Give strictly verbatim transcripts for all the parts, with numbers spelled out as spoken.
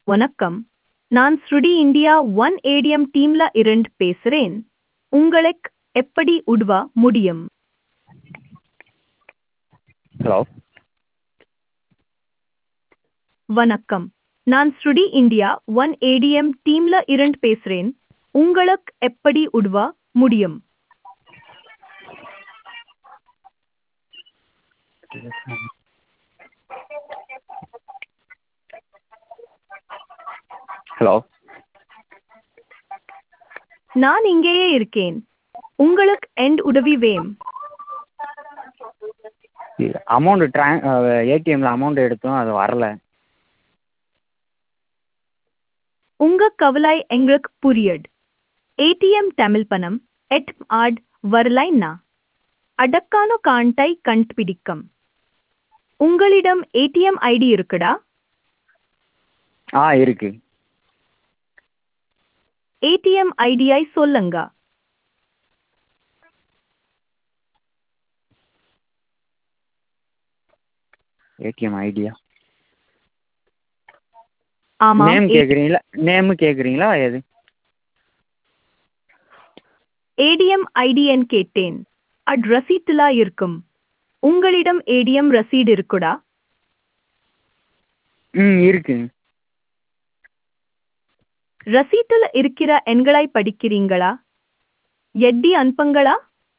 வணக்கம். நான் ஸ்ருடி India one ATM டீம்ல இருந்து பேசுறேன். உங்களுக்கு எப்படி உதவ முடியும்? ஹலோ. வணக்கம். நான் ஸ்ருடி இந்தியா ஒன் ஏடிஎம் டீம்ல இருந்து பேசுறேன். உங்களுக்கு எப்படி உதவ முடியும்? ஹலோ. நான் இங்கேயே இருக்கேன். உங்களுக்கு எந்த உதவி வேணும்? அமௌண்ட் ட்ரா ஏடிஎம்ல அமௌண்ட் எடுத்தோம், அது வரல. உங்க கவலை எங்களுக்கு புரியுது. ஏடிஎம் தமிழ் பணம் எட் ஆட் வரலைன்னா அதற்கான காண்டை கண்டுபிடிக்கும். உங்களிடம் ஏடிஎம் ஐடி இருக்குடா? ஆ இருக்கு. ஏடிஎம் ஐடியை சொல்லுங்க. ஏடிஎம் ஐடியா ஆமாம். நேம் கேட்குறீங்களா? நேமு கேட்குறீங்களா? எது? ஏடிஎம் ஐடிஎன் கேட்டேன். அட் ரசீட்டுல இருக்கும். உங்களிடம் ஏடிஎம் ரசீடு இருக்குடா? ம் இருக்குங்க. ரசீட்டில் இருக்கிற எண்களை படிக்கிறீங்களா? எட்டி அனுப்புங்களா?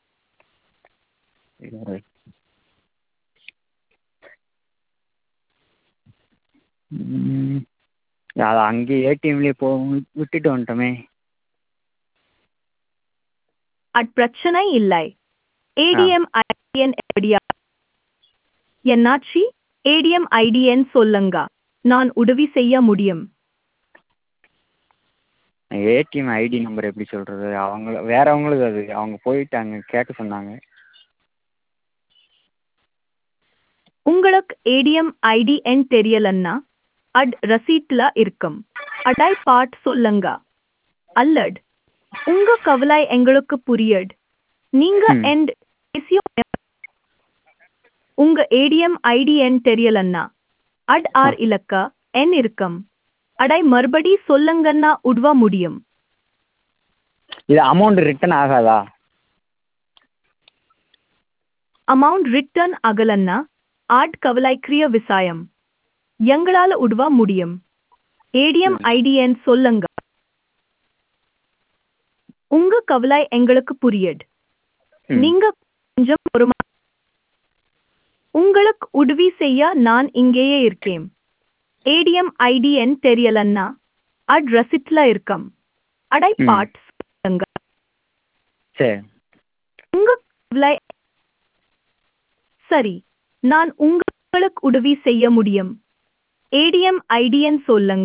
ம், அது அங்கே ஏடிஎம்லேயே போ விட்டுட்டு வந்துட்டோமே. அட் பிரச்சனை இல்லை. ஏடிஎம் ஐடிஎன் எப்படியா? என்னாச்சு? ஏடிஎம் ஐடிஎன் சொல்லுங்க. நான் உதவி செய்ய முடியும். ஏடிஎம் ஐடி நம்பர் எப்படி சொல்கிறது? அவங்க வேறவங்களுக்கு அது அவங்க போயிட்டாங்க, கேட்க சொன்னாங்க. உங்களுக்கு ஏடிஎம் ஐடி எண் தெரியலன்னா அட் ரசீட்ல இருக்கும். அடை பாட் சொல்லுங்க. அல்லட் உங்க கவலை எங்களுக்கு புரியுது. நீங்க ம். எண்ட் உங்க ஏடிஎம் ஐடி எண் தெரியலன்னா அட் ஆர் இலக்க எண் இருக்கும். அடை மறுபடி சொல்லுங்கன்னா உதவ முடியும். இது அமௌண்ட் ரிட்டர்ன் ஆகாதா? அமௌண்ட் ரிட்டர்ன் ஆகலன்னா ஆட் கவலைக்குரிய விஷயம். எங்களால உதவ முடியும். ஏடிஎம் ஐடி எண் சொல்லுங்க. உங்க கவலை எங்களுக்கு புரியுது. ம். நீங்க கொஞ்சம் பொறுமை. உங்களுக்கு உதவி செய்ய நான் இங்கேயே இருக்கேன். ஏடிஎம் ஐடி எண் தெரியலன்னா அட் ரசீட்ல இருக்கும். அடை ம். பாட் சொல்லுங்க. சரி. உங்க கவலை சரி. நான் உங்களுக்கு உதவி செய்ய முடியும். ஏடிஎம் ஐடி எண் சொல்லுங்க.